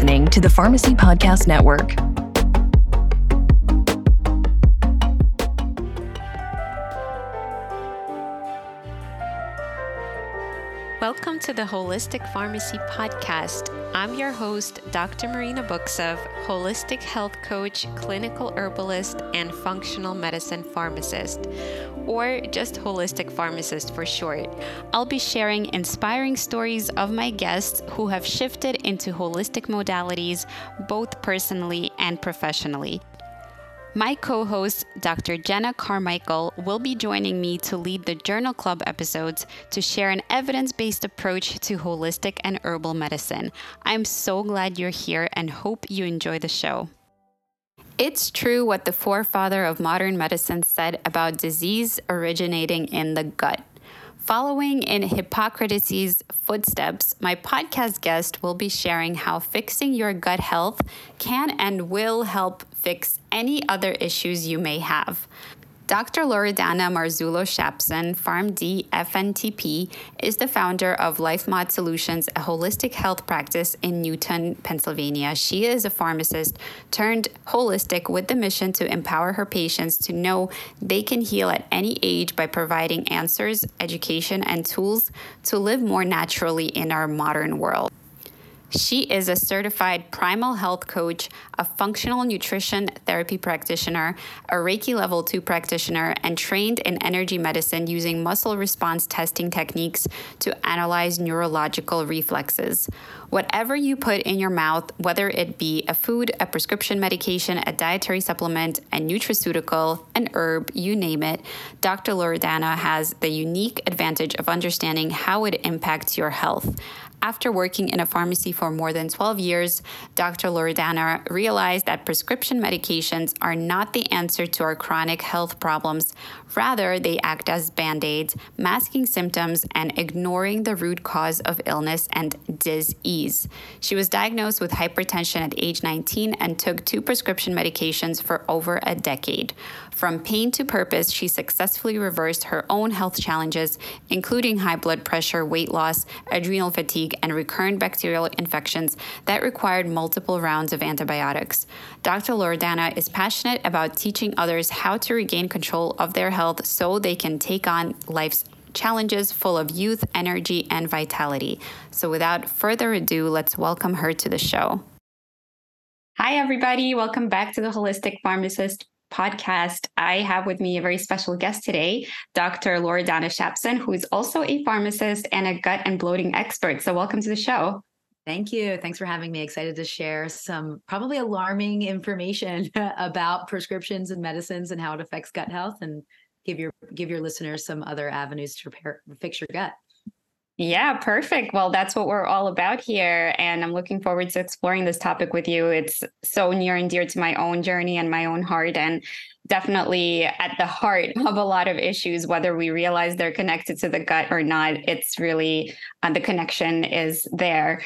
listening to the Pharmacy Podcast Network. Welcome to the Holistic Pharmacy Podcast. I'm your host, Dr. Marina Buksov, holistic health coach, clinical herbalist, and functional medicine pharmacist, or just holistic pharmacist for short. I'll be sharing inspiring stories of my guests who have shifted into holistic modalities, both personally and professionally. My co-host, Dr. Jenna Carmichael, will be joining me to lead the Journal Club episodes to share an evidence-based approach to holistic and herbal medicine. I'm so glad you're here and hope you enjoy the show. It's true what the forefather of modern medicine said about disease originating in the gut. Following in Hippocrates' footsteps, my podcast guest will be sharing how fixing your gut health can and will help fix any other issues you may have. Dr. Loredana Marzullo-Shapson, PharmD FNTP, is the founder of LifeMod Solutions, a holistic health practice in Newton, Pennsylvania. She is a pharmacist turned holistic with the mission to empower her patients to know they can heal at any age by providing answers, education, and tools to live more naturally in our modern world. She is a certified primal health coach, a functional nutrition therapy practitioner, a Reiki Level 2 practitioner, and trained in energy medicine using muscle response testing techniques to analyze neurological reflexes. Whatever you put in your mouth, whether it be a food, a prescription medication, a dietary supplement, a nutraceutical, an herb, you name it, Dr. Loredana has the unique advantage of understanding how it impacts your health. After working in a pharmacy for more than 12 years, Dr. Loredana realized that prescription medications are not the answer to our chronic health problems. Rather, they act as band-aids, masking symptoms and ignoring the root cause of illness and disease. She was diagnosed with hypertension at age 19 and took 2 prescription medications for over a decade. From pain to purpose, she successfully reversed her own health challenges, including high blood pressure, weight loss, adrenal fatigue, and recurrent bacterial infections that required multiple rounds of antibiotics. Dr. Loredana is passionate about teaching others how to regain control of their health so they can take on life's challenges full of youth, energy, and vitality. So without further ado, let's welcome her to the show. Hi, everybody. Welcome back to the Holistic Pharmacist Podcast. I have with me a very special guest today, Dr. Loredana Shapson, who is also a pharmacist and a gut and bloating expert. So welcome to the show. Thank you. Thanks for having me. Excited to share some probably alarming information about prescriptions and medicines and how it affects gut health, and give your listeners some other avenues to fix your gut. Yeah, perfect. Well, that's what we're all about here. And I'm looking forward to exploring this topic with you. It's so near and dear to my own journey and my own heart, and definitely at the heart of a lot of issues, whether we realize they're connected to the gut or not. It's really, the connection is there.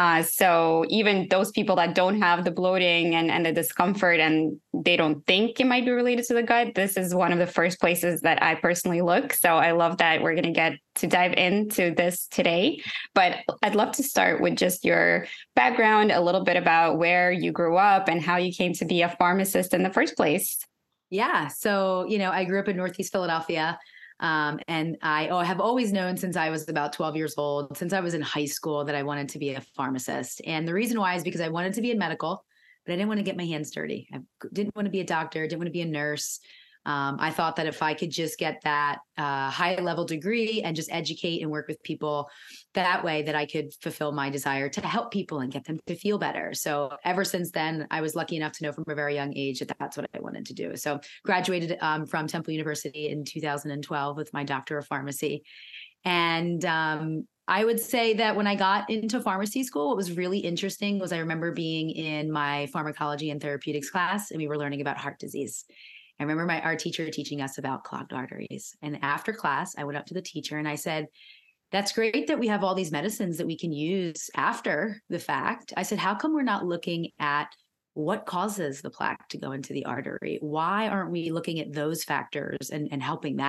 So even those people that don't have the bloating and the discomfort and they don't think it might be related to the gut, this is one of the first places that I personally look. So I love that we're going to get to dive into this today. But I'd love to start with just your background, a little bit about where you grew up and how you came to be a pharmacist in the first place. Yeah. So, I grew up in Northeast Philadelphia. And I have always known since I was about 12 years old, since I was in high school, that I wanted to be a pharmacist. And the reason why is because I wanted to be in medical, but I didn't want to get my hands dirty. I didn't want to be a doctor, didn't want to be a nurse. I thought that if I could just get that high level degree and just educate and work with people that way, that I could fulfill my desire to help people and get them to feel better. So ever since then, I was lucky enough to know from a very young age that that's what I wanted to do. So graduated from Temple University in 2012 with my doctor of pharmacy. And I would say that when I got into pharmacy school, what was really interesting was I remember being in my pharmacology and therapeutics class, and we were learning about heart disease. I remember our teacher teaching us about clogged arteries. And after class, I went up to the teacher and I said, "That's great that we have all these medicines that we can use after the fact." I said, "How come we're not looking at what causes the plaque to go into the artery? Why aren't we looking at those factors and helping that?"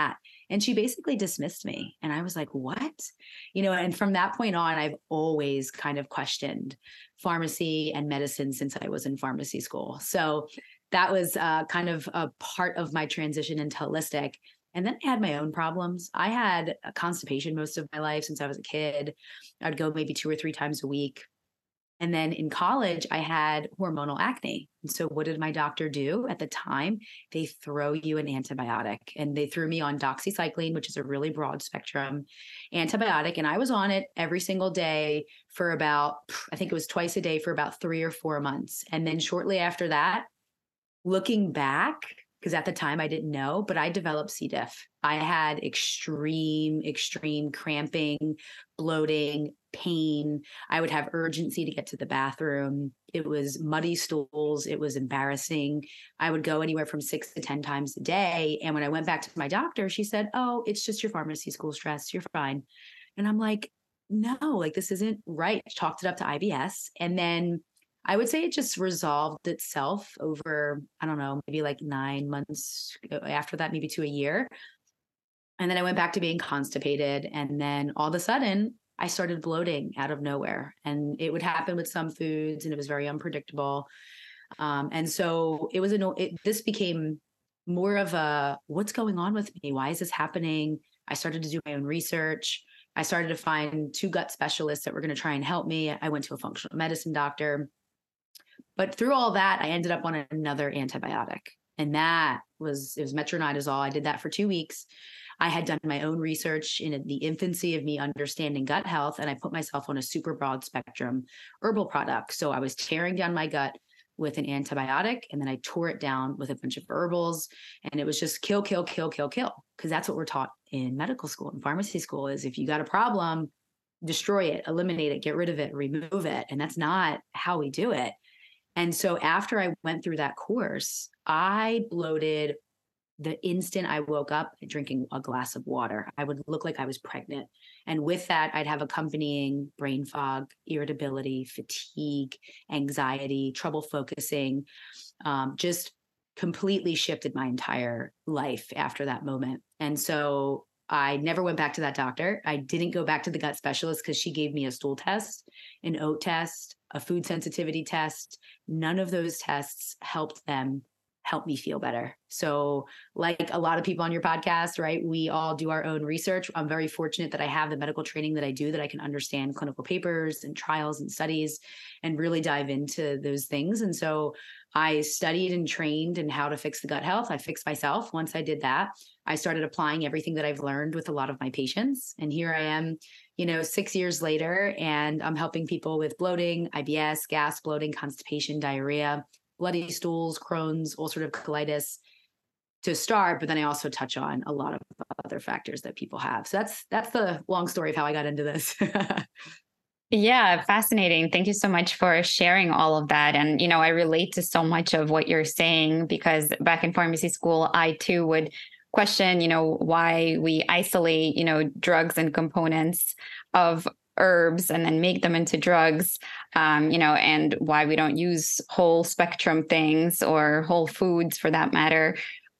And she basically dismissed me. And I was like, what? And from that point on, I've always kind of questioned pharmacy and medicine since I was in pharmacy school. So that was kind of a part of my transition into holistic. And then I had my own problems. I had constipation most of my life since I was a kid. I'd go maybe 2 or 3 times a week. And then in college, I had hormonal acne. And so what did my doctor do at the time? They throw you an antibiotic, and they threw me on doxycycline, which is a really broad spectrum antibiotic. And I was on it every single day for about, I think it was twice a day for about 3 or 4 months. And then shortly after that, looking back, because at the time I didn't know, but I developed C. diff. I had extreme cramping, bloating, pain. I would have urgency to get to the bathroom. It was muddy stools. It was embarrassing. I would go anywhere from 6 to 10 times a day. And when I went back to my doctor, she said, oh, it's just your pharmacy school stress. You're fine. And I'm like, no, like this isn't right. Chalked it up to IBS. And then I would say it just resolved itself over, I don't know, maybe like 9 months after that, maybe to a year. And then I went back to being constipated. And then all of a sudden, I started bloating out of nowhere. And it would happen with some foods, and it was very unpredictable. And so this became more of a, what's going on with me? Why is this happening? I started to do my own research. I started to find 2 gut specialists that were going to try and help me. I went to a functional medicine doctor. But through all that, I ended up on another antibiotic. And it was metronidazole. I did that for 2 weeks. I had done my own research in the infancy of me understanding gut health, and I put myself on a super broad spectrum herbal product. So I was tearing down my gut with an antibiotic, and then I tore it down with a bunch of herbals. And it was just kill, kill, kill, kill, kill. Because that's what we're taught in medical school and pharmacy school is if you got a problem, destroy it, eliminate it, get rid of it, remove it. And that's not how we do it. And so after I went through that course, I bloated the instant I woke up drinking a glass of water. I would look like I was pregnant. And with that, I'd have accompanying brain fog, irritability, fatigue, anxiety, trouble focusing, just completely shifted my entire life after that moment. And so I never went back to that doctor. I didn't go back to the gut specialist because she gave me a stool test, an oat test, a food sensitivity test. None of those tests helped me feel better. So like a lot of people on your podcast, right? We all do our own research. I'm very fortunate that I have the medical training that I do, that I can understand clinical papers and trials and studies and really dive into those things. And so I studied and trained in how to fix the gut health. I fixed myself. Once I did that, I started applying everything that I've learned with a lot of my patients. And here I am, 6 years later, and I'm helping people with bloating, IBS, gas, bloating, constipation, diarrhea, bloody stools, Crohn's, ulcerative colitis to start. But then I also touch on a lot of other factors that people have. So that's the long story of how I got into this. Yeah, fascinating. Thank you so much for sharing all of that. And, I relate to so much of what you're saying because back in pharmacy school, I too would question, why we isolate, drugs and components of herbs and then make them into drugs, and why we don't use whole spectrum things or whole foods for that matter.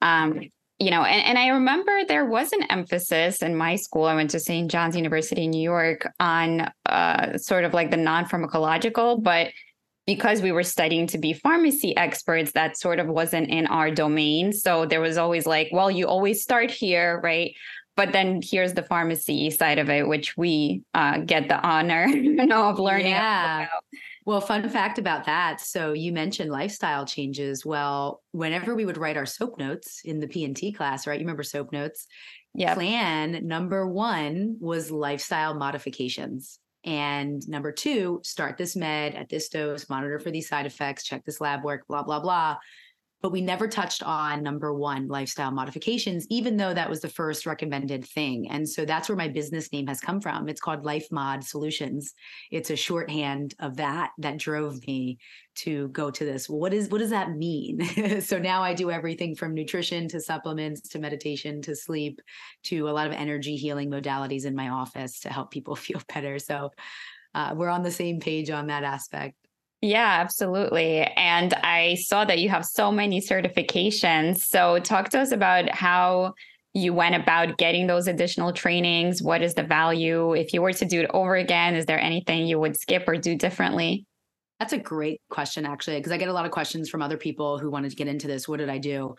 And I remember there was an emphasis in my school. I went to St. John's University in New York on sort of like the non-pharmacological, but because we were studying to be pharmacy experts, that sort of wasn't in our domain. So there was always like, well, you always start here, right? But then here's the pharmacy side of it, which we get the honor of learning about. Well, fun fact about that. So you mentioned lifestyle changes. Well, whenever we would write our SOAP notes in the P&T class, right? You remember SOAP notes? Yeah. Plan number 1 was lifestyle modifications. And number 2, start this med at this dose, monitor for these side effects, check this lab work, blah, blah, blah. But we never touched on number 1, lifestyle modifications, even though that was the first recommended thing. And so that's where my business name has come from. It's called LifeMod Solutions. It's a shorthand of that drove me to go to this. Well, what does that mean? So now I do everything from nutrition to supplements to meditation to sleep to a lot of energy healing modalities in my office to help people feel better. So we're on the same page on that aspect. Yeah, absolutely. And I saw that you have so many certifications. So talk to us about how you went about getting those additional trainings? What is the value? If you were to do it over again, is there anything you would skip or do differently? That's a great question, actually, because I get a lot of questions from other people who wanted to get into this. What did I do?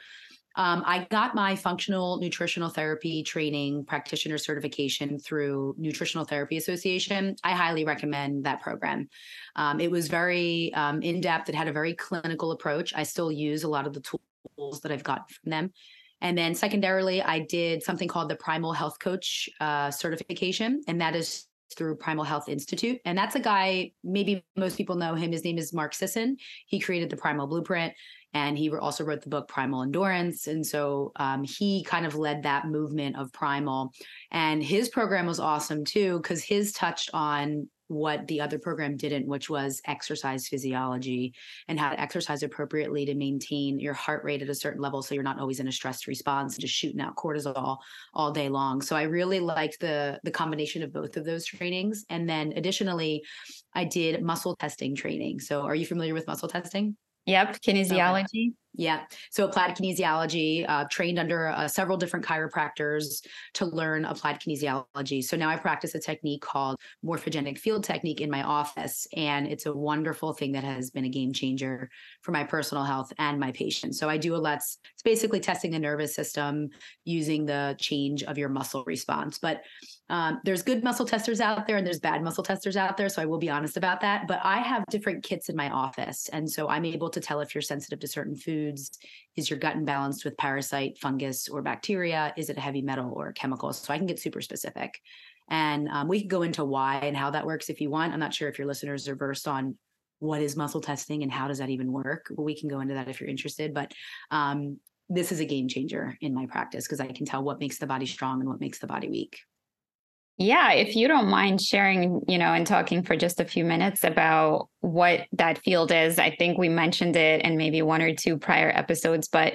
I got my functional nutritional therapy training practitioner certification through Nutritional Therapy Association. I highly recommend that program. It was very in depth. It had a very clinical approach. I still use a lot of the tools that I've got from them. And then secondarily, I did something called the Primal Health Coach certification, and that is through Primal Health Institute. And that's a guy, maybe most people know him. His name is Mark Sisson. He created the Primal Blueprint, and he also wrote the book Primal Endurance. And so he kind of led that movement of primal. And his program was awesome too, because his touched on what the other program didn't, which was exercise physiology and how to exercise appropriately to maintain your heart rate at a certain level so you're not always in a stress response, just shooting out cortisol all day long. So I really liked the combination of both of those trainings. And then additionally, I did muscle testing training. So are you familiar with muscle testing? Yep. Kinesiology. Okay. Yeah. So applied kinesiology, trained under several different chiropractors to learn applied kinesiology. So now I practice a technique called morphogenic field technique in my office. And it's a wonderful thing that has been a game changer for my personal health and my patients. So I do it's basically testing the nervous system using the change of your muscle response. But there's good muscle testers out there and there's bad muscle testers out there. So I will be honest about that. But I have different kits in my office. And so I'm able to tell if you're sensitive to certain foods. Is your gut imbalanced with parasite, fungus, or bacteria? Is it a heavy metal or a chemical? So I can get super specific. And we can go into why and how that works if you want. I'm not sure if your listeners are versed on what is muscle testing and how does that even work. But we can go into that if you're interested. But this is a game changer in my practice because I can tell what makes the body strong and what makes the body weak. Yeah, if you don't mind sharing, and talking for just a few minutes about what that field is. I think we mentioned it in maybe one or two prior episodes, but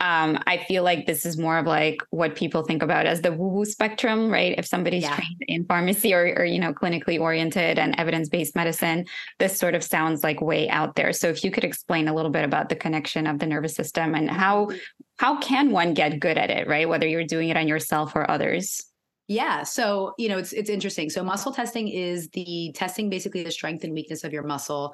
I feel like this is more of like what people think about as the woo-woo spectrum, right? If somebody's trained in pharmacy or clinically oriented and evidence-based medicine, this sort of sounds like way out there. So if you could explain a little bit about the connection of the nervous system and how can one get good at it, right? Whether you're doing it on yourself or others. Yeah. So, it's interesting. So muscle testing is the testing basically the strength and weakness of your muscle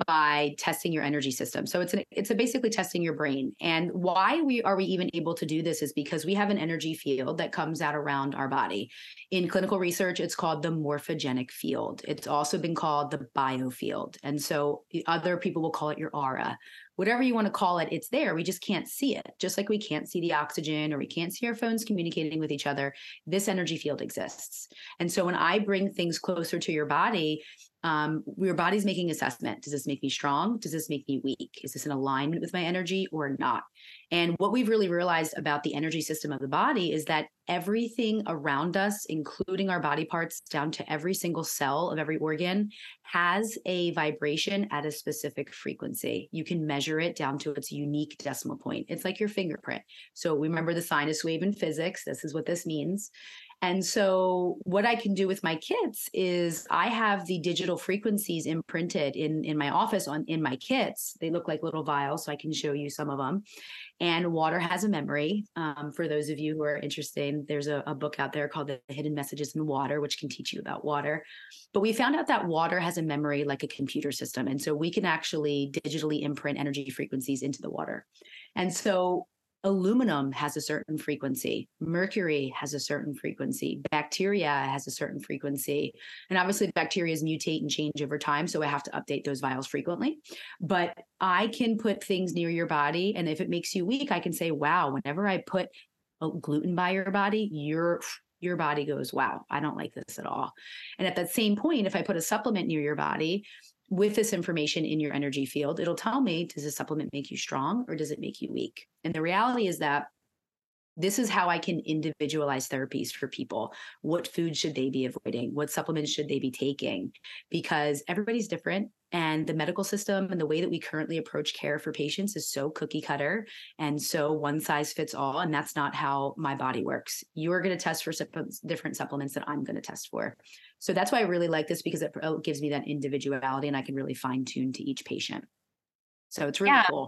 by testing your energy system. So it's basically testing your brain. And why are we even able to do this is because we have an energy field that comes out around our body. In clinical research, it's called the morphogenic field. It's also been called the biofield. And so other people will call it your aura. Whatever you want to call it, it's there. We just can't see it. Just like we can't see the oxygen or we can't see our phones communicating with each other, this energy field exists. And so when I bring things closer to your body, your body's making assessment. Does this make me strong? Does this make me weak? Is this in alignment with my energy or not? And what we've really realized about the energy system of the body is that everything around us, including our body parts down to every single cell of every organ, has a vibration at a specific frequency. You can measure it down to its unique decimal point. It's like your fingerprint. So remember the sinus wave in physics. This is what this means. And so what I can do with my kits is I have the digital frequencies imprinted in my office in my kits. They look like little vials, so I can show you some of them. And water has a memory. For those of you who are interested, there's a book out there called The Hidden Messages in Water, which can teach you about water. But we found out that water has a memory like a computer system. And so we can actually digitally imprint energy frequencies into the water. And so aluminum has a certain frequency. Mercury has a certain frequency. Bacteria has a certain frequency. And obviously bacteria mutate and change over time. So I have to update those vials frequently. But I can put things near your body. And if it makes you weak, I can say, wow, whenever I put gluten by your body, your body goes, wow, I don't like this at all. And at that same point, if I put a supplement near your body, with this information in your energy field, it'll tell me, does this supplement make you strong or does it make you weak? And the reality is that this is how I can individualize therapies for people. What foods should they be avoiding? What supplements should they be taking? Because everybody's different. And the medical system and the way that we currently approach care for patients is so cookie cutter and so one size fits all. And that's not how my body works. You're going to test for different supplements that I'm going to test for. So that's why I really like this, because it gives me that individuality and I can really fine tune to each patient. So it's really cool.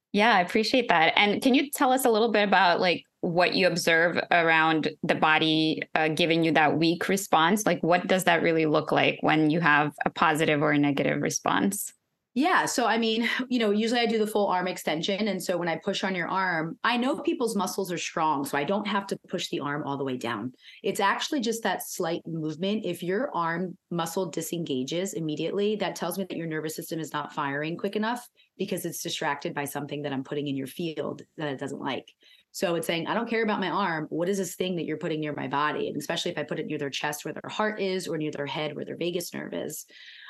Yeah, I appreciate that. And can you tell us a little bit about like what you observe around the body giving you that weak response? Like, what does that really look like when you have a positive or a negative response? Yeah. So, I mean, usually I do the full arm extension. And so when I push on your arm, I know people's muscles are strong. So I don't have to push the arm all the way down. It's actually just that slight movement. If your arm muscle disengages immediately, that tells me that your nervous system is not firing quick enough because it's distracted by something that I'm putting in your field that it doesn't like. So it's saying, I don't care about my arm. What is this thing that you're putting near my body? And especially if I put it near their chest where their heart is or near their head where their vagus nerve is,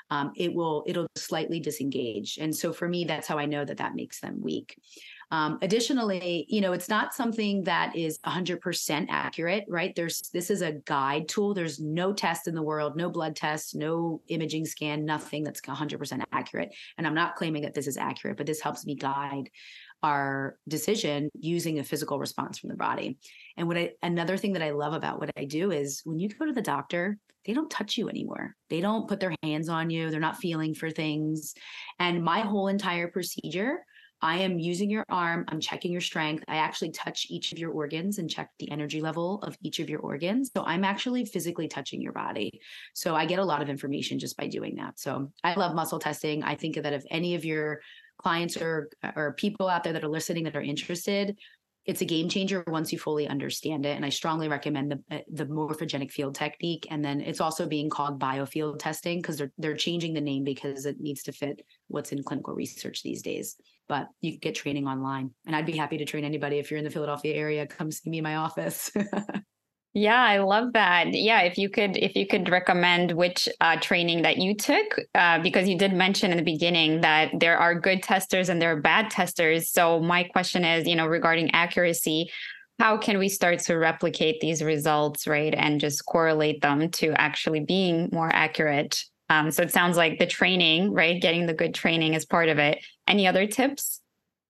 it'll slightly disengage. And so for me, that's how I know that that makes them weak. Additionally, it's not something that is 100% accurate, right? This is a guide tool. There's no test in the world, no blood test, no imaging scan, nothing that's 100% accurate. And I'm not claiming that this is accurate, but this helps me guide our decision using a physical response from the body. And another thing that I love about what I do is when you go to the doctor, they don't touch you anymore. They don't put their hands on you. They're not feeling for things. And my whole entire procedure, I am using your arm. I'm checking your strength. I actually touch each of your organs and check the energy level of each of your organs. So I'm actually physically touching your body. So I get a lot of information just by doing that. So I love muscle testing. I think that if any of your clients or people out there that are listening that are interested, it's a game changer once you fully understand it. And I strongly recommend the morphogenic field technique. And then it's also being called biofield testing because they're changing the name because it needs to fit what's in clinical research these days. But you can get training online. And I'd be happy to train anybody. If you're in the Philadelphia area, come see me in my office. Yeah, I love that. Yeah, if you could recommend which training that you took, because you did mention in the beginning that there are good testers and there are bad testers. So my question is, regarding accuracy, how can we start to replicate these results, right, and just correlate them to actually being more accurate? So it sounds like the training, right, getting the good training is part of it. Any other tips?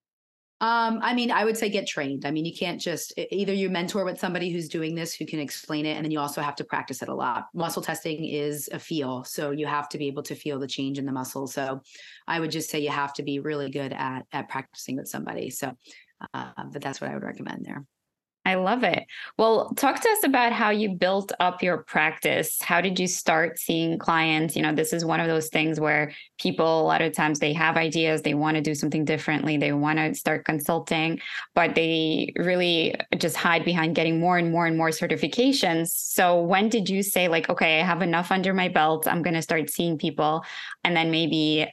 I mean, I would say get trained. I mean, you can't just either you mentor with somebody who's doing this who can explain it, and then you also have to practice it a lot. Muscle testing is a feel, so you have to be able to feel the change in the muscle. So I would just say you have to be really good at practicing with somebody. So, but that's what I would recommend there. I love it. Well, talk to us about how you built up your practice. How did you start seeing clients? This is one of those things where people, a lot of times, they have ideas, they want to do something differently, they want to start consulting, but they really just hide behind getting more and more and more certifications. So when did you say, like, okay, I have enough under my belt, I'm going to start seeing people, and then maybe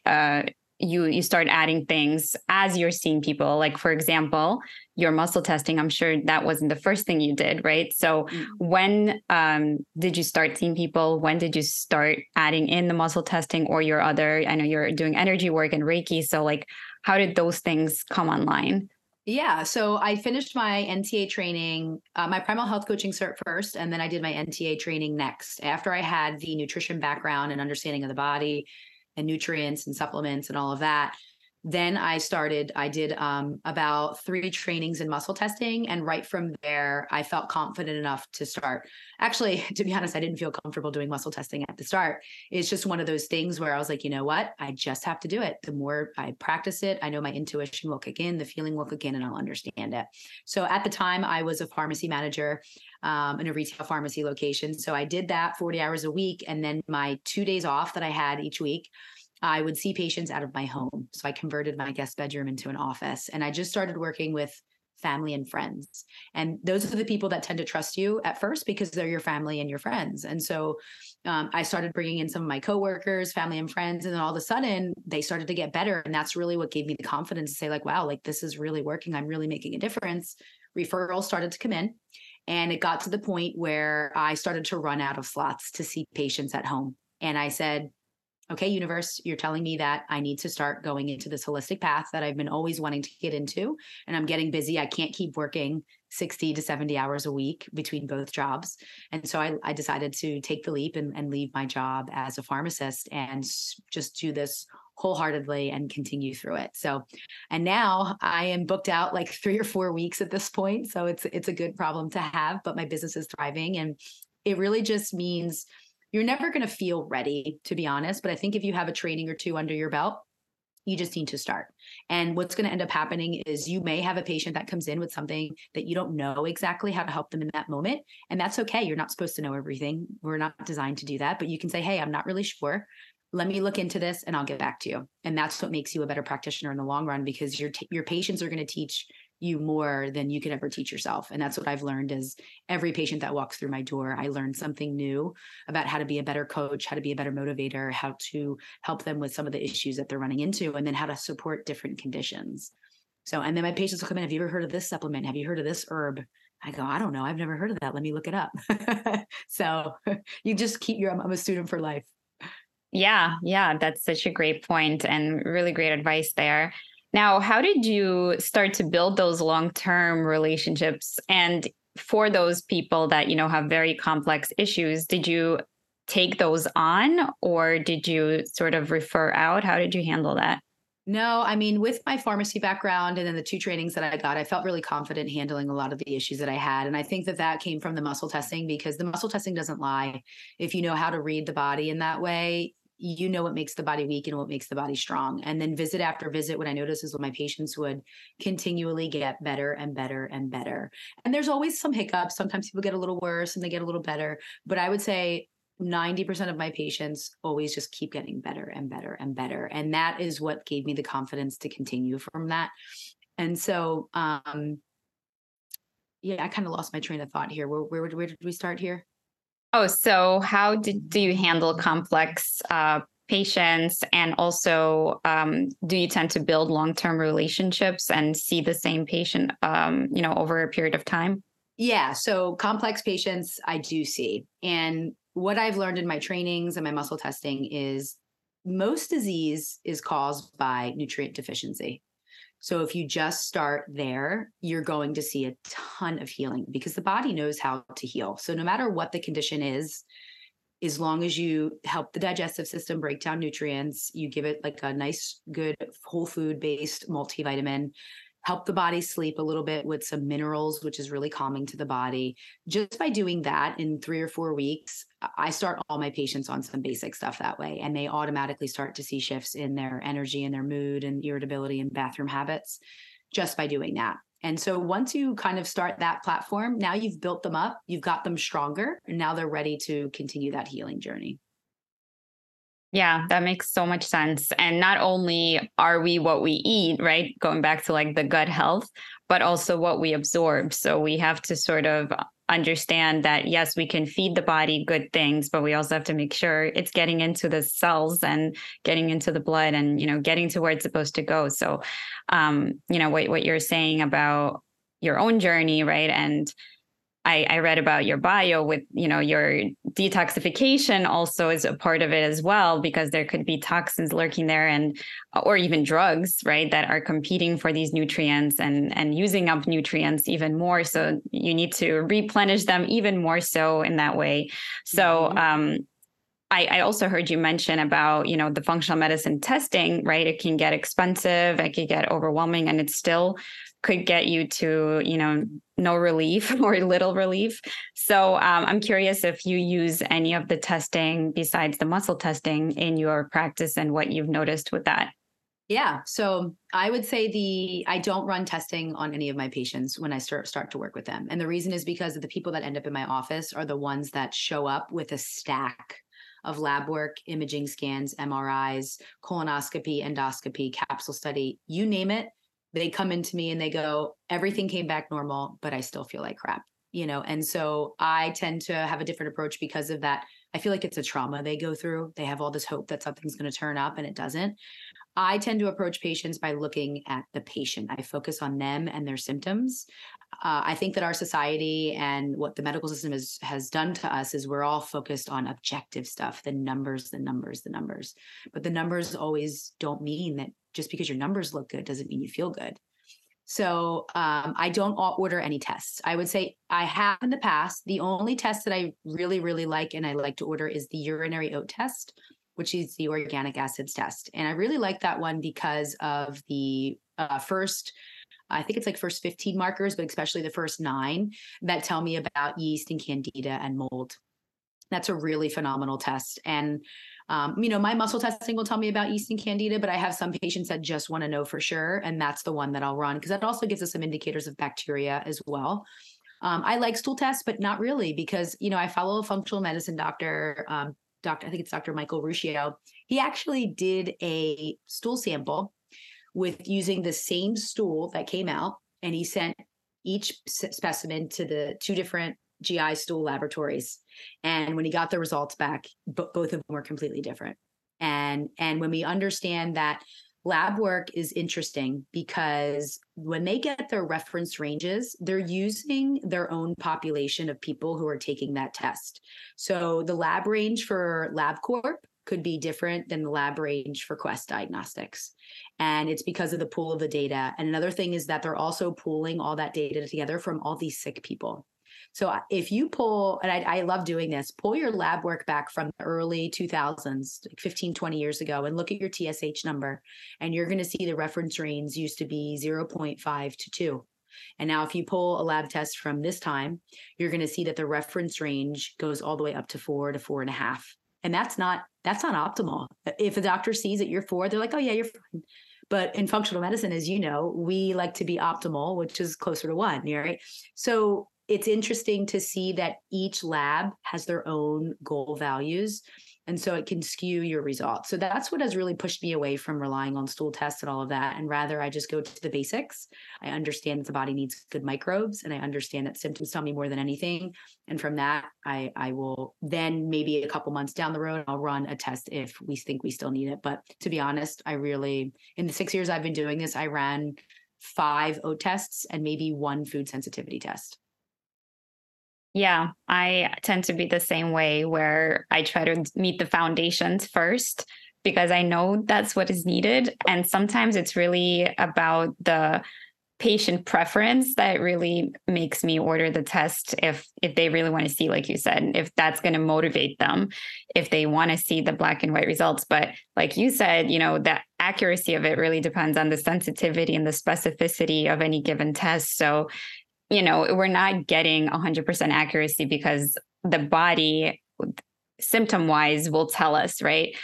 you start adding things as you're seeing people, like, for example, your muscle testing? I'm sure that wasn't the first thing you did, right? So when did you start seeing people? When did you start adding in the muscle testing or your other, I know you're doing energy work and Reiki. So like, how did those things come online? Yeah. So I finished my NTA training, my primal health coaching cert first, and then I did my NTA training next after I had the nutrition background and understanding of the body and nutrients and supplements and all of that. Then I did about 3 trainings in muscle testing. And right from there, I felt confident enough to start. Actually, to be honest, I didn't feel comfortable doing muscle testing at the start. It's just one of those things where I was like, you know what? I just have to do it. The more I practice it, I know my intuition will kick in, the feeling will kick in, and I'll understand it. So at the time, I was a pharmacy manager in a retail pharmacy location. So I did that 40 hours a week. And then my 2 days off that I had each week, I would see patients out of my home. So I converted my guest bedroom into an office, and I just started working with family and friends. And those are the people that tend to trust you at first because they're your family and your friends. And so I started bringing in some of my coworkers, family and friends, and then all of a sudden they started to get better. And that's really what gave me the confidence to say, like, wow, like this is really working. I'm really making a difference. Referrals started to come in. And it got to the point where I started to run out of slots to see patients at home. And I said, okay, universe, you're telling me that I need to start going into this holistic path that I've been always wanting to get into. And I'm getting busy. I can't keep working 60 to 70 hours a week between both jobs. And so I decided to take the leap and leave my job as a pharmacist and just do this wholeheartedly and continue through it. So, and now I am booked out like 3 or 4 weeks at this point. So it's a good problem to have, but my business is thriving. And it really just means you're never going to feel ready, to be honest. But I think if you have a training or 2 under your belt, You just need to start. And what's going to end up happening is you may have a patient that comes in with something that you don't know exactly how to help them in that moment. And that's okay. You're not supposed to know everything. We're not designed to do that. But you can say, hey, I'm not really sure. Let me look into this and I'll get back to you. And that's what makes you a better practitioner in the long run, because your patients are going to teach you more than you could ever teach yourself. And that's what I've learned is every patient that walks through my door, I learn something new about how to be a better coach, how to be a better motivator, how to help them with some of the issues that they're running into, and then how to support different conditions. So, and then my patients will come in, have you ever heard of this supplement? Have you heard of this herb? I go, I don't know. I've never heard of that. Let me look it up. So you just I'm a student for life. Yeah, that's such a great point and really great advice there. Now, how did you start to build those long-term relationships? And for those people that, have very complex issues, did you take those on or did you sort of refer out? How did you handle that? No, I mean, with my pharmacy background and then the 2 trainings that I got, I felt really confident handling a lot of the issues that I had. And I think that came from the muscle testing, because the muscle testing doesn't lie. If you know how to read the body in that way, you know what makes the body weak and what makes the body strong. And then visit after visit, what I noticed is when my patients would continually get better and better and better. And there's always some hiccups. Sometimes people get a little worse and they get a little better. But I would say 90% of my patients always just keep getting better and better and better. And that is what gave me the confidence to continue from that. And so, I kind of lost my train of thought here. Where did we start here? Oh, so how do you handle complex patients? And also, do you tend to build long-term relationships and see the same patient, over a period of time? Yeah. So complex patients I do see. And what I've learned in my trainings and my muscle testing is most disease is caused by nutrient deficiency. So if you just start there, you're going to see a ton of healing because the body knows how to heal. So no matter what the condition is, as long as you help the digestive system break down nutrients, you give it like a nice, good whole food based multivitamin, help the body sleep a little bit with some minerals, which is really calming to the body. Just by doing that in 3 or 4 weeks, I start all my patients on some basic stuff that way. And they automatically start to see shifts in their energy and their mood and irritability and bathroom habits just by doing that. And so once you kind of start that platform, now you've built them up, you've got them stronger, and now they're ready to continue that healing journey. Yeah, that makes so much sense. And not only are we what we eat, right? Going back to like the gut health, but also what we absorb. So we have to sort of understand that, yes, we can feed the body good things, but we also have to make sure it's getting into the cells and getting into the blood and, getting to where it's supposed to go. So, what you're saying about your own journey, right? And I read about your bio with, your detoxification also is a part of it as well, because there could be toxins lurking there or even drugs, right, that are competing for these nutrients and using up nutrients even more. So you need to replenish them even more so in that way. So, I also heard you mention about, the functional medicine testing, right? It can get expensive, it could get overwhelming, and it still could get you to, no relief or little relief. So I'm curious if you use any of the testing besides the muscle testing in your practice and what you've noticed with that. Yeah. So I would say I don't run testing on any of my patients when I start to work with them. And the reason is because the people that end up in my office are the ones that show up with a stack of lab work, imaging scans, MRIs, colonoscopy, endoscopy, capsule study, you name it. They come into me and they go, everything came back normal, but I still feel like crap, And so I tend to have a different approach because of that. I feel like it's a trauma they go through. They have all this hope that something's going to turn up and it doesn't. I tend to approach patients by looking at the patient. I focus on them and their symptoms. I think that our society and what the medical system has done to us is we're all focused on objective stuff, the numbers. But the numbers always don't mean that just because your numbers look good doesn't mean you feel good. So I don't order any tests. I would say I have in the past. The only test that I really, really like and I like to order is the urinary oat test, which is the organic acids test. And I really like that one because of the first 15 markers, but especially the first 9 that tell me about yeast and candida and mold. That's a really phenomenal test. And, my muscle testing will tell me about yeast and candida, but I have some patients that just want to know for sure. And that's the one that I'll run because that also gives us some indicators of bacteria as well. I like stool tests, but not really because, I follow a functional medicine doctor, I think it's Dr. Michael Ruscio. He actually did a stool sample with using the same stool that came out, and he sent each specimen to the two different GI stool laboratories. And when he got the results back, both of them were completely different. And when we understand that lab work is interesting because when they get their reference ranges, they're using their own population of people who are taking that test. So the lab range for LabCorp could be different than the lab range for Quest Diagnostics. And it's because of the pool of the data. And another thing is that they're also pooling all that data together from all these sick people. So if you pull, and I love doing this, pull your lab work back from the early 2000s, like 15, 20 years ago, and look at your TSH number, and you're going to see the reference range used to be 0.5 to 2. And now if you pull a lab test from this time, you're going to see that the reference range goes all the way up to 4 to 4.5. And that's not optimal. If a doctor sees that you're 4, they're like, oh yeah, you're fine. But in functional medicine, as you know, we like to be optimal, which is closer to 1, right? So it's interesting to see that each lab has their own goal values. And so it can skew your results. So that's what has really pushed me away from relying on stool tests and all of that. And rather, I just go to the basics. I understand that the body needs good microbes, and I understand that symptoms tell me more than anything. And from that, I will then maybe a couple months down the road, I'll run a test if we think we still need it. But to be honest, in the 6 years I've been doing this, I ran 5 oat tests and maybe 1 food sensitivity test. Yeah, I tend to be the same way where I try to meet the foundations first because I know that's what is needed. And sometimes it's really about the patient preference that really makes me order the test if they really want to see, like you said, if that's going to motivate them, if they want to see the black and white results. But like you said, the accuracy of it really depends on the sensitivity and the specificity of any given test. So we're not getting 100% accuracy because the body symptom wise will tell us, right?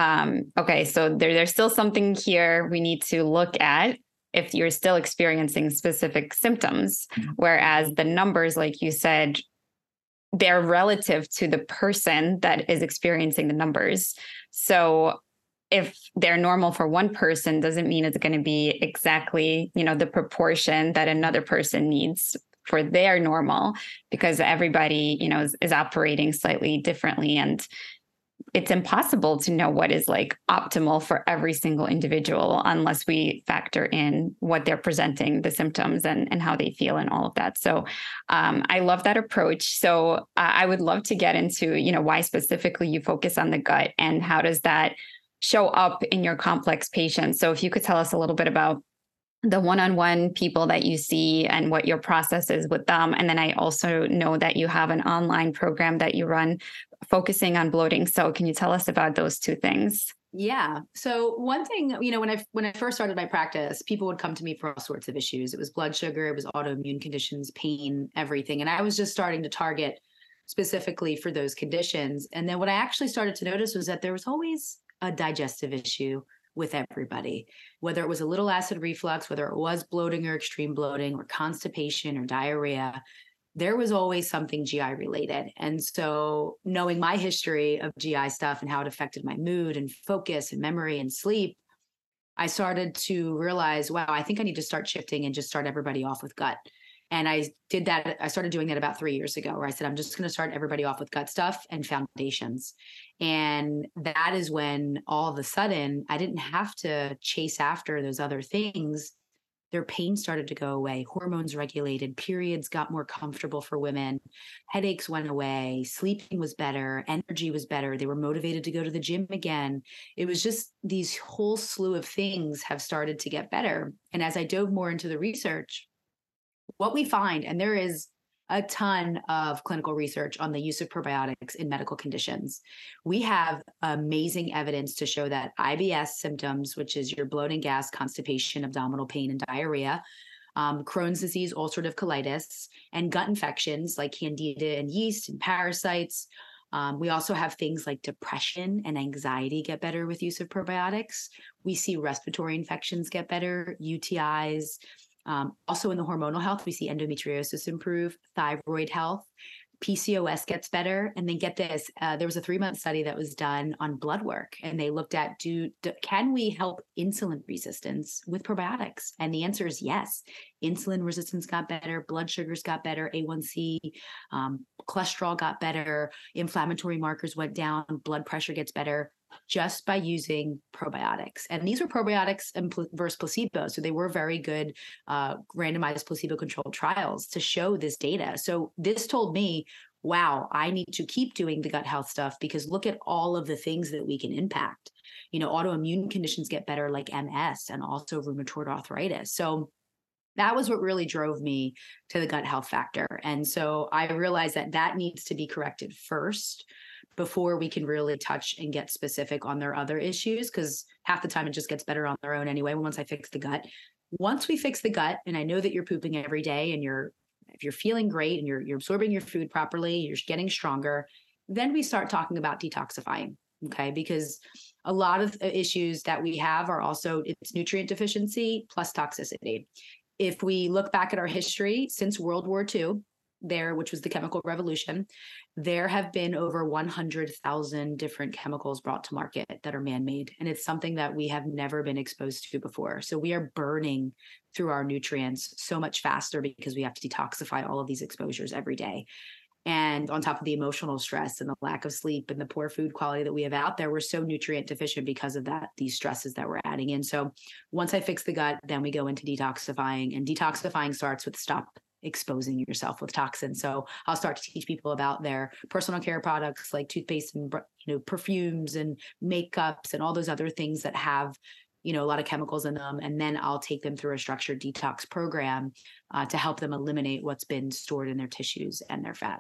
Okay, so there's still something here we need to look at if you're still experiencing specific symptoms, whereas the numbers, like you said, they're relative to the person that is experiencing the numbers. So if they're normal for one person doesn't mean it's going to be exactly, the proportion that another person needs for their normal, because everybody, is operating slightly differently. And it's impossible to know what is like optimal for every single individual unless we factor in what they're presenting, the symptoms and how they feel and all of that. So I love that approach. So I would love to get into, why specifically you focus on the gut and how does that show up in your complex patients. So if you could tell us a little bit about the one-on-one people that you see and what your process is with them. And then I also know that you have an online program that you run focusing on bloating. So can you tell us about those two things? Yeah. So one thing, when I first started my practice, people would come to me for all sorts of issues. It was blood sugar, it was autoimmune conditions, pain, everything. And I was just starting to target specifically for those conditions. And then what I actually started to notice was that there was always a digestive issue with everybody, whether it was a little acid reflux, whether it was bloating or extreme bloating or constipation or diarrhea, there was always something GI related. And so knowing my history of GI stuff and how it affected my mood and focus and memory and sleep, I started to realize, wow, I think I need to start shifting and just start everybody off with gut. And I did that. I started doing that about 3 years ago, where I said, I'm just going to start everybody off with gut stuff and foundations. And that is when all of a sudden I didn't have to chase after those other things. Their pain started to go away. Hormones regulated, periods got more comfortable for women. Headaches went away. Sleeping was better. Energy was better. They were motivated to go to the gym again. It was just these whole slew of things have started to get better. And as I dove more into the research, what we find, and there is a ton of clinical research on the use of probiotics in medical conditions. We have amazing evidence to show that IBS symptoms, which is your bloating, gas, constipation, abdominal pain, and diarrhea, Crohn's disease, ulcerative colitis, and gut infections like candida and yeast and parasites, We also have things like depression and anxiety get better with use of probiotics. We see respiratory infections get better, UTIs. Also in the hormonal health, we see endometriosis improve, thyroid health. PCOS gets better. And then get this, there was a 3-month study that was done on blood work, and they looked at, can we help insulin resistance with probiotics? And the answer is yes. Insulin resistance got better, blood sugars got better, A1C, cholesterol got better, inflammatory markers went down, blood pressure gets better just by using probiotics. And these were probiotics versus placebo. So they were very good randomized placebo-controlled trials to show this data. So this told me, wow, I need to keep doing the gut health stuff, because look at all of the things that we can impact. Autoimmune conditions get better, like MS, and also rheumatoid arthritis. So that was what really drove me to the gut health factor. And so I realized that needs to be corrected first before we can really touch and get specific on their other issues, because half the time it just gets better on their own anyway. Once I fix the gut, once we fix the gut, and I know that you're pooping every day, and if you're feeling great and you're absorbing your food properly, you're getting stronger, then we start talking about detoxifying. Okay, because a lot of the issues that we have are also, it's nutrient deficiency plus toxicity. If we look back at our history since World War II, which was the chemical revolution, there have been over 100,000 different chemicals brought to market that are man-made. And it's something that we have never been exposed to before. So we are burning through our nutrients so much faster because we have to detoxify all of these exposures every day. And on top of the emotional stress and the lack of sleep and the poor food quality that we have out there, we're so nutrient deficient because of that, these stresses that we're adding in. So once I fix the gut, then we go into detoxifying, and detoxifying starts with stop exposing yourself with toxins. So I'll start to teach people about their personal care products like toothpaste and perfumes and makeups and all those other things that have a lot of chemicals in them. And then I'll take them through a structured detox program to help them eliminate what's been stored in their tissues and their fat.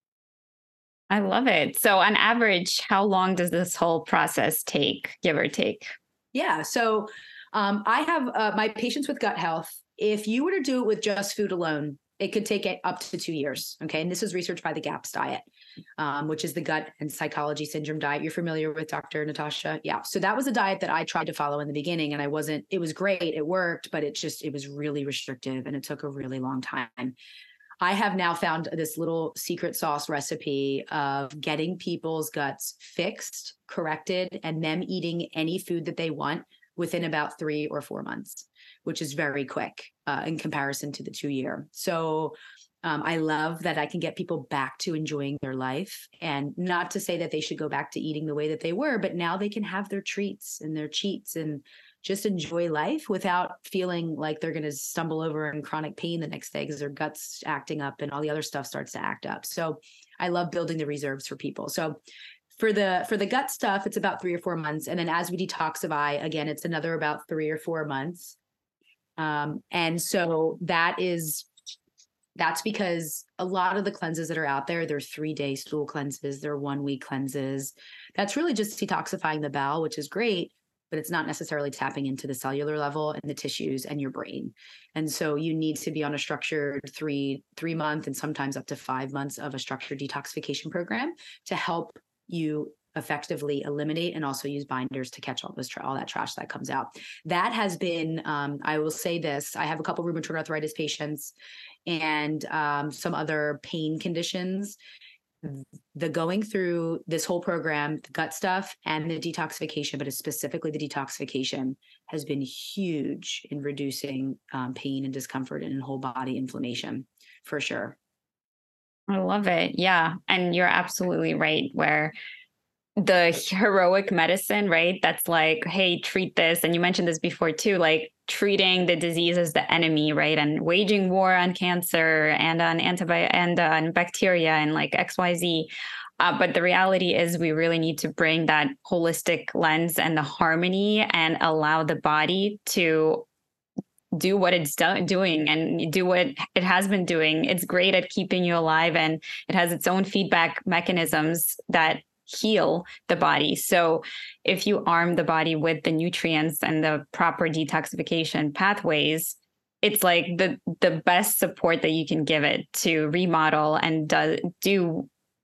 I love it. So on average, how long does this whole process take, give or take? Yeah. So I have my patients with gut health. If you were to do it with just food alone, it could take up to 2 years. Okay. And this is research by the GAPS diet, which is the gut and psychology syndrome diet. You're familiar with Dr. Natasha? Yeah. So that was a diet that I tried to follow in the beginning, and it was great. It worked, but it was really restrictive, and it took a really long time. I have now found this little secret sauce recipe of getting people's guts fixed, corrected, and them eating any food that they want within about 3 or 4 months, which is very quick in comparison to the 2-year. So I love that I can get people back to enjoying their life, and not to say that they should go back to eating the way that they were, but now they can have their treats and their cheats and just enjoy life without feeling like they're going to stumble over in chronic pain the next day because their gut's acting up and all the other stuff starts to act up. So I love building the reserves for people. So for the gut stuff, it's about 3 or 4 months. And then as we detoxify, again, it's another about 3 or 4 months. And so that's because a lot of the cleanses that are out there, they're 3-day stool cleanses, they're 1-week cleanses. That's really just detoxifying the bowel, which is great, but it's not necessarily tapping into the cellular level and the tissues and your brain. And so you need to be on a structured 3-month and sometimes up to 5 months of a structured detoxification program to help you effectively eliminate and also use binders to catch all that trash that comes out. That has been, I will say this, I have a couple rheumatoid arthritis patients and some other pain conditions. The going through this whole program, the gut stuff and the detoxification, but specifically the detoxification, has been huge in reducing pain and discomfort and whole body inflammation, for sure. I love it. Yeah. And you're absolutely right, where the heroic medicine, right? That's like, hey, treat this. And you mentioned this before too, like treating the disease as the enemy, right? And waging war on cancer and on and on bacteria and like XYZ. But the reality is we really need to bring that holistic lens and the harmony and allow the body to do what it's doing and do what it has been doing. It's great at keeping you alive, and it has its own feedback mechanisms that heal the body. So if you arm the body with the nutrients and the proper detoxification pathways, it's like the best support that you can give it to remodel and do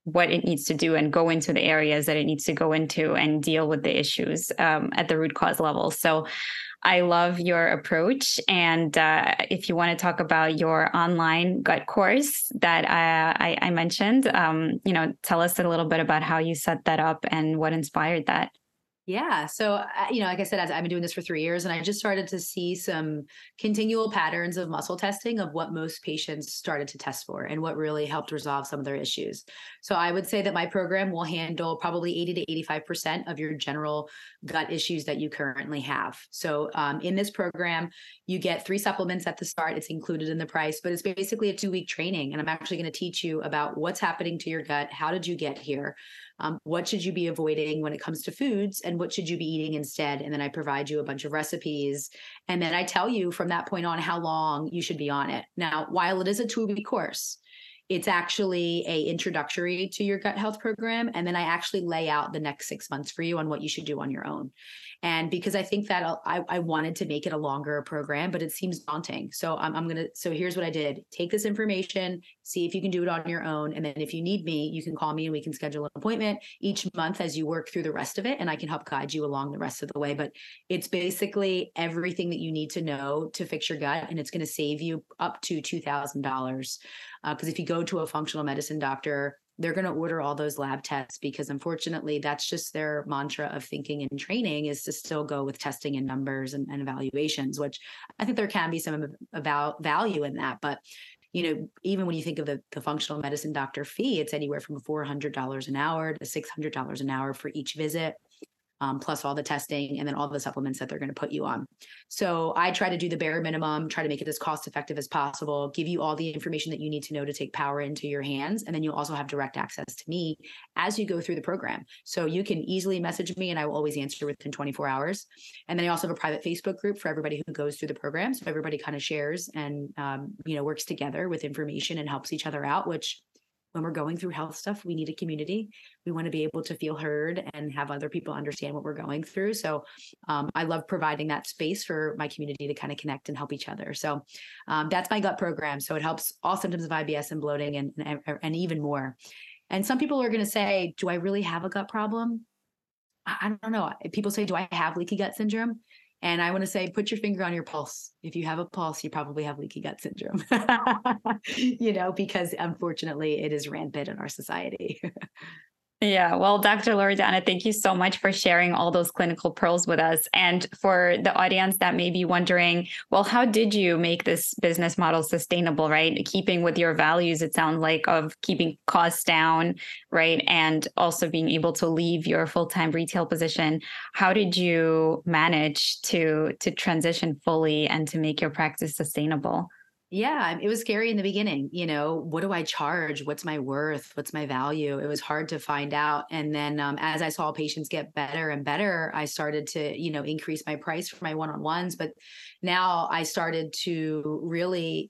what it needs to do and go into the areas that it needs to go into and deal with the issues at the root cause level. So I love your approach. And if you want to talk about your online gut course that I mentioned, tell us a little bit about how you set that up and what inspired that. Yeah. So, like I said, I've been doing this for 3 years, and I just started to see some continual patterns of muscle testing of what most patients started to test for and what really helped resolve some of their issues. So I would say that my program will handle probably 80 to 85% of your general gut issues that you currently have. So in this program, you get 3 supplements at the start. It's included in the price, but it's basically a 2-week training. And I'm actually going to teach you about what's happening to your gut. How did you get here? What should you be avoiding when it comes to foods, and what should you be eating instead? And then I provide you a bunch of recipes. And then I tell you from that point on how long you should be on it. Now, while it is a 2-week course, it's actually a introductory to your gut health program. And then I actually lay out the next 6 months for you on what you should do on your own. And because I think that I wanted to make it a longer program, but it seems daunting. So so here's what I did. Take this information, see if you can do it on your own. And then if you need me, you can call me and we can schedule an appointment each month as you work through the rest of it. And I can help guide you along the rest of the way. But it's basically everything that you need to know to fix your gut. And it's going to save you up to $2,000. Because if you go to a functional medicine doctor, they're going to order all those lab tests because unfortunately, that's just their mantra of thinking and training is to still go with testing and numbers and evaluations, which I think there can be some about value in that. But, even when you think of the functional medicine doctor fee, it's anywhere from $400 an hour to $600 an hour for each visit. Plus all the testing and then all the supplements that they're going to put you on. So I try to do the bare minimum, try to make it as cost effective as possible, give you all the information that you need to know to take power into your hands. And then you'll also have direct access to me as you go through the program. So you can easily message me and I will always answer within 24 hours. And then I also have a private Facebook group for everybody who goes through the program. So everybody kind of shares and, works together with information and helps each other out, which when we're going through health stuff, we need a community. We want to be able to feel heard and have other people understand what we're going through. So I love providing that space for my community to kind of connect and help each other. So that's my gut program. So it helps all symptoms of IBS and bloating and even more. And some people are going to say, do I really have a gut problem? I don't know. People say, do I have leaky gut syndrome? And I want to say, put your finger on your pulse. If you have a pulse, you probably have leaky gut syndrome, because unfortunately it is rampant in our society. Yeah. Well, Dr. Loredana, thank you so much for sharing all those clinical pearls with us. And for the audience that may be wondering, well, how did you make this business model sustainable, right? Keeping with your values, it sounds like, of keeping costs down, right? And also being able to leave your full-time retail position. How did you manage to transition fully and to make your practice sustainable? Yeah, it was scary in the beginning. What do I charge? What's my worth? What's my value? It was hard to find out. And then as I saw patients get better and better, I started to, increase my price for my one-on-ones. But now I started to really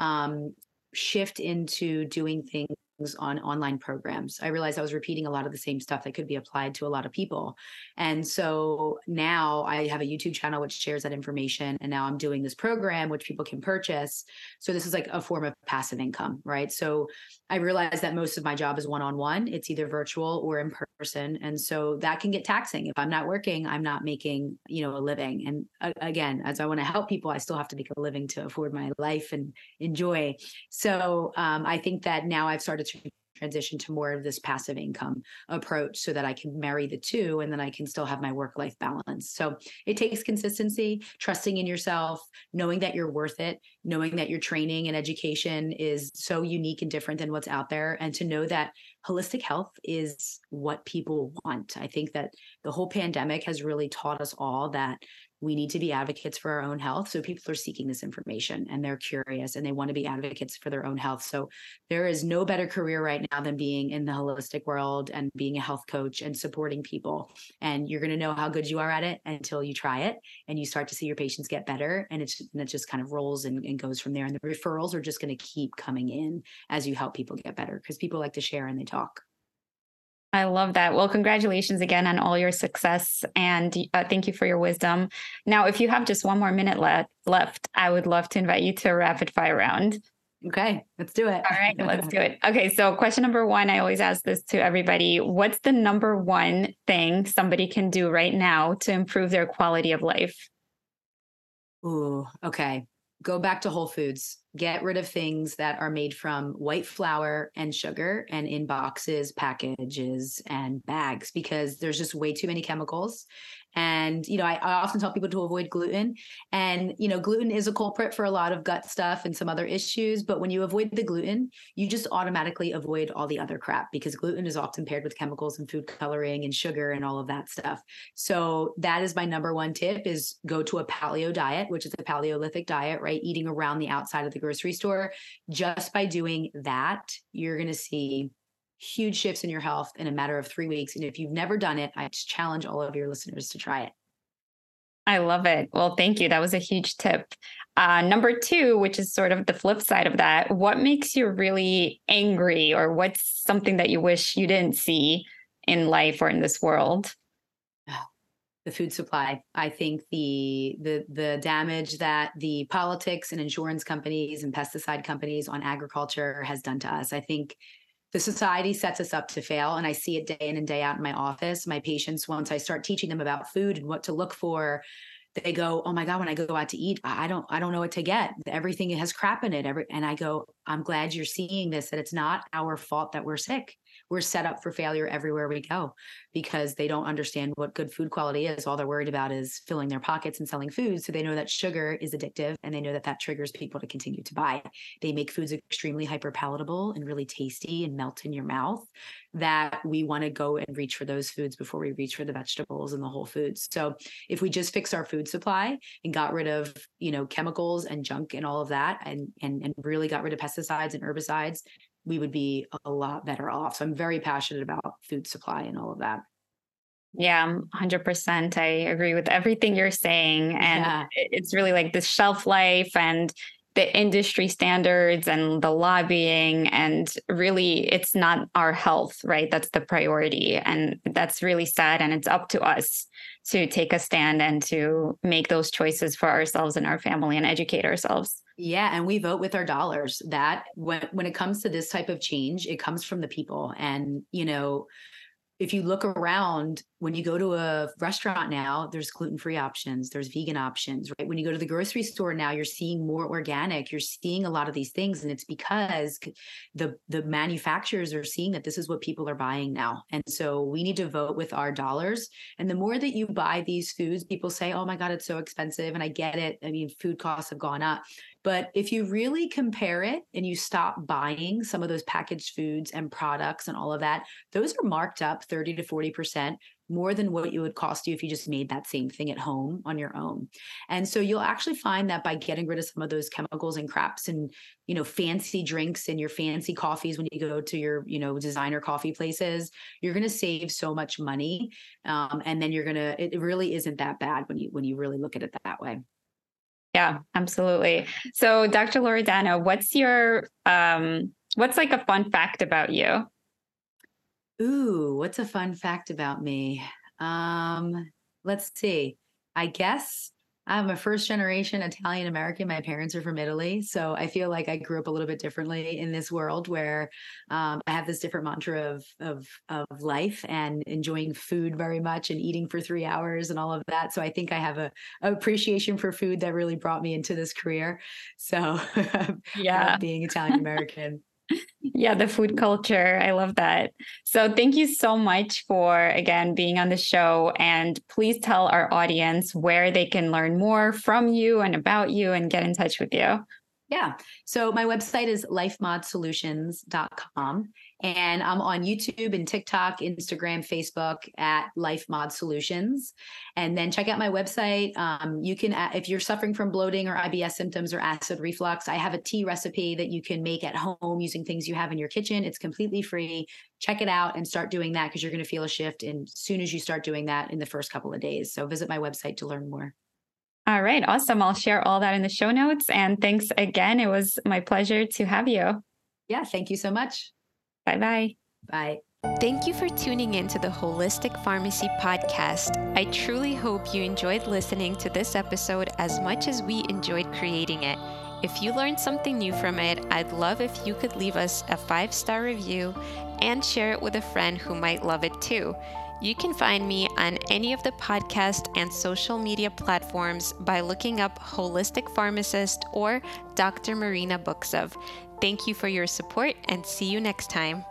shift into doing things on online programs. I realized I was repeating a lot of the same stuff that could be applied to a lot of people. And so now I have a YouTube channel which shares that information. And now I'm doing this program which people can purchase. So this is like a form of passive income, right? So I realized that most of my job is one-on-one. It's either virtual or in person. And so that can get taxing. If I'm not working, I'm not making, a living. And again, as I want to help people, I still have to make a living to afford my life and enjoy. So I think that now I've started to transition to more of this passive income approach so that I can marry the two and then I can still have my work-life balance. So it takes consistency, trusting in yourself, knowing that you're worth it, knowing that your training and education is so unique and different than what's out there, and to know that holistic health is what people want. I think that the whole pandemic has really taught us all that we need to be advocates for our own health. So people are seeking this information and they're curious and they want to be advocates for their own health. So there is no better career right now than being in the holistic world and being a health coach and supporting people. And you're going to know how good you are at it until you try it and you start to see your patients get better. And it just kind of rolls and goes from there. And the referrals are just going to keep coming in as you help people get better because people like to share and they talk. I love that. Well, congratulations again on all your success, and thank you for your wisdom. Now, if you have just one more minute left, I would love to invite you to a rapid fire round. Okay, let's do it. All right, let's do it. Okay, so question number one, I always ask this to everybody. What's the number one thing somebody can do right now to improve their quality of life? Ooh, okay. Go back to Whole Foods. Get rid of things that are made from white flour and sugar and in boxes, packages, and bags because there's just way too many chemicals. And, I often tell people to avoid gluten. And, gluten is a culprit for a lot of gut stuff and some other issues. But when you avoid the gluten, you just automatically avoid all the other crap because gluten is often paired with chemicals and food coloring and sugar and all of that stuff. So that is my number one tip is go to a paleo diet, which is a Paleolithic diet, right? Eating around the outside of the grocery store. Just by doing that, you're going to see huge shifts in your health in a matter of 3 weeks. And if you've never done it, I just challenge all of your listeners to try it. I love it. Well, thank you. That was a huge tip. Number two, which is sort of the flip side of that, what makes you really angry or what's something that you wish you didn't see in life or in this world? The food supply. I think the damage that the politics and insurance companies and pesticide companies on agriculture has done to us. I think the society sets us up to fail. And I see it day in and day out in my office. My patients, once I start teaching them about food and what to look for, they go, oh my God, when I go out to eat, I don't know what to get. Everything has crap in it. And I go, I'm glad you're seeing this, that it's not our fault that we're sick. We're set up for failure everywhere we go because they don't understand what good food quality is. All they're worried about is filling their pockets and selling food. So they know that sugar is addictive and they know that that triggers people to continue to buy. They make foods extremely hyper palatable and really tasty and melt in your mouth that we want to go and reach for those foods before we reach for the vegetables and the whole foods. So if we just fix our food supply and got rid of, chemicals and junk and all of that and really got rid of pesticides and herbicides, we would be a lot better off. So I'm very passionate about food supply and all of that. Yeah, 100%. I agree with everything you're saying. And it's really like the shelf life and the industry standards and the lobbying. And really, it's not our health, right? That's the priority. And that's really sad. And it's up to us to take a stand and to make those choices for ourselves and our family and educate ourselves. Yeah. And we vote with our dollars. That when it comes to this type of change, it comes from the people. And, if you look around, when you go to a restaurant now, there's gluten-free options, there's vegan options, right? When you go to the grocery store now, you're seeing more organic, you're seeing a lot of these things. And it's because the manufacturers are seeing that this is what people are buying now. And so we need to vote with our dollars. And the more that you buy these foods, people say, oh my God, it's so expensive. And I get it. I mean, food costs have gone up. But if you really compare it and you stop buying some of those packaged foods and products and all of that, those are marked up 30 to 40% more than what it would cost you if you just made that same thing at home on your own. And so you'll actually find that by getting rid of some of those chemicals and craps and, fancy drinks and your fancy coffees when you go to your, designer coffee places, you're going to save so much money. And then it really isn't that bad when you really look at it that way. Yeah, absolutely. So Dr. Loredana, what's like a fun fact about you? Ooh, what's a fun fact about me? Let's see. I guess I'm a first generation Italian American. My parents are from Italy. So I feel like I grew up a little bit differently in this world where I have this different mantra of life and enjoying food very much and eating for 3 hours and all of that. So I think I have a appreciation for food that really brought me into this career. So yeah, being Italian American. Yeah, the food culture. I love that. So thank you so much for, again, being on the show. And please tell our audience where they can learn more from you and about you and get in touch with you. Yeah. So my website is lifemodsolutions.com. And I'm on YouTube and TikTok, Instagram, Facebook at Life Mod Solutions. And then check out my website. You can, if you're suffering from bloating or IBS symptoms or acid reflux, I have a tea recipe that you can make at home using things you have in your kitchen. It's completely free. Check it out and start doing that because you're going to feel a shift as soon as you start doing that in the first couple of days. So visit my website to learn more. All right. Awesome. I'll share all that in the show notes. And thanks again. It was my pleasure to have you. Yeah. Thank you so much. Bye-bye. Bye. Thank you for tuning in to the Holistic Pharmacy Podcast. I truly hope you enjoyed listening to this episode as much as we enjoyed creating it. If you learned something new from it, I'd love if you could leave us a 5-star review and share it with a friend who might love it too. You can find me on any of the podcast and social media platforms by looking up Holistic Pharmacist or Dr. Marina Buksov. Thank you for your support and see you next time.